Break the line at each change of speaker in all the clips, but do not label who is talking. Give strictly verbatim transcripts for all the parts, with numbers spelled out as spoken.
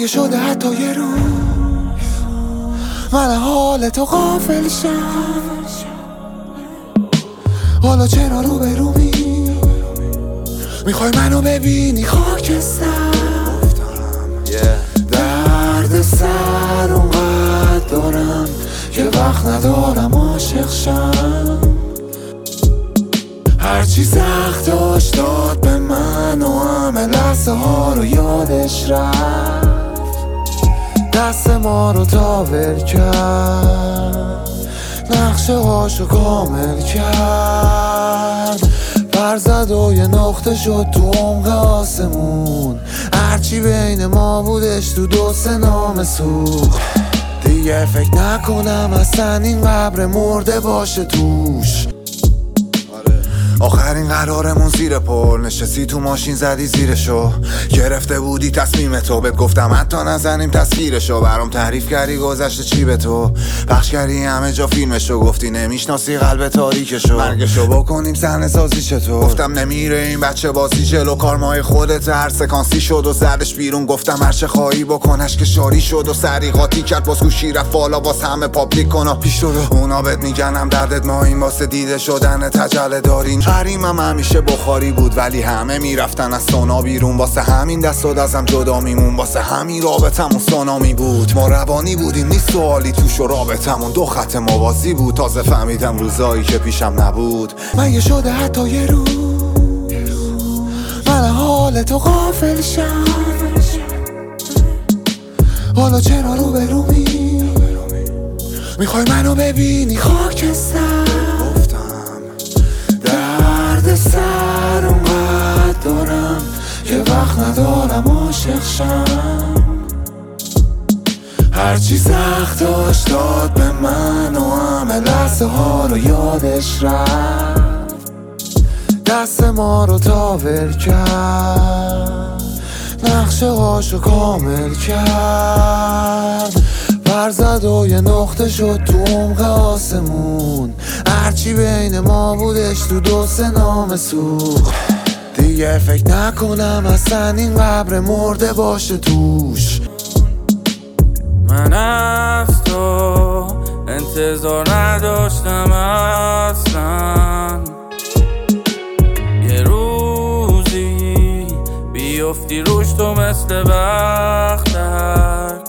مگه شده حتی یه روز من حال تو غافل شم؟ حالا چرا رو به رو می میخوای منو ببینی خاکستر؟ درد سر اونقدر دارم که وقت ندارم عاشق شم. هرچی سخت داشت داد به من و همه لحظه ها رو یادش رفت، دست ما رو تاول کرد، نقشه هاشو کامل کرد، پر زد و یه نقطه شد تو عمق آسمون. هرچی بین ما بودش تو دو سه نام سوخت. دیگه فکر نکنم اصلا این قبر مرده باشه توش. آخرین قرارمون زیر پل نشستی تو ماشین زدی زیرشو، گرفته بودی تصمیم تو، بهت گفتم حتی نزنیم تصویرشو، برام تعریف کردی گذشته چی به تو، پخش کردی همه جا فیلمشو، گفتی نمیشناسی قلب تاریکشو، مرگشو بکنیم صحنه سازی چطور، گفتم نمیره این بچه بازی جلو کارمای خودت، هر سکانسی شد و زدش بیرون، گفتم هر چه خواهی بکنش که شاری شد و سری قاطی کرد، باز گوشی رفت بالا باز همه پابلیک کنا پیش رو اونا بهت میگن هم دردت ما این واسه دیده شدن تجله دارین. حریمم همیشه بخاری بود ولی همه میرفتن از سونا بیرون، واسه همین دست و دستم جدا میمون، واسه همین رابطمون سونامی بود. ما روانی بودیم نیست سوالی توش و رابطمون دو خط موازی بود. تازه فهمیدم روزایی که پیشم نبود مگه شده حتی یه روز من حال تو غافل شم؟ حالا چرا رو به رو می میخوای منو ببینی خاکستر؟ درد سر اونقدر دارم که وقت ندارم عاشق شم. هرچی سخت داشت داد به من و همه لحظه ها رو یادش رفت، دست ما رو تاول کرد، نقشه هاشو کامل کرد، پر زد و یه نقطه شد تو عمق آسمون. هرچی بین ما بودش تو دو سه نام سوخت. دیگه فکر نکنم اصلا این قبر مرده باشه توش.
من از تو انتظار نداشتم اصلا، یه روزی بیفتی روش تو مثل بختک،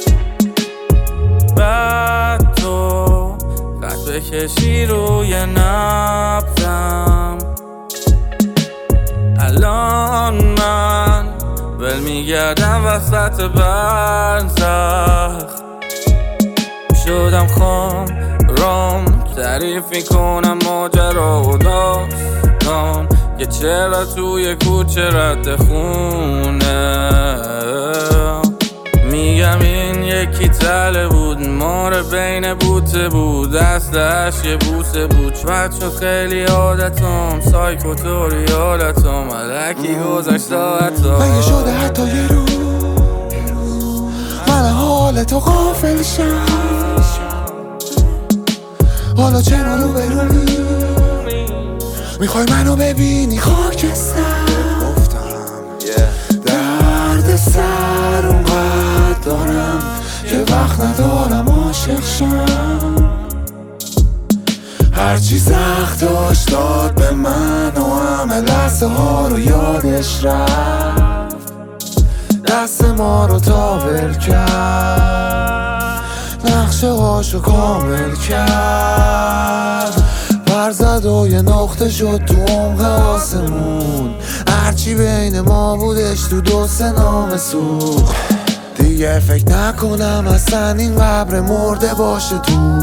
بعد تو خط بکشی روی نبضم. الان من ول میگردم وسط برزخ، شدم خام رام تعریف میکنم ماجرا و داستان که چرا توی کوچه رد خونه. میگم این یکی تله بود مار بین بوته بود، دستش یه بوسه بود، شاید شد خیلی عادتم سایکوتوری حالتم ملکی گذشت ساعتا.
مگه شده حتی یه روز من حال تو غافل شم؟ حالا چرا رو به رو می میخوای منو ببینی خاکستر؟ درد سر اونقدر دارم که وقت ندارم عاشق شم. هرچی سخت داشت داد به من و همه لحظه ها رو یادش رفت، دست ما رو تاول کرد، نقشه هاشو کامل کرد، پر زد و یه نقطه شد تو عمق آسمون. هرچی بین ما بودش تو دو سه نام سوخت. دیگه فکر نکنم اصلا این قبر مرده باشه تو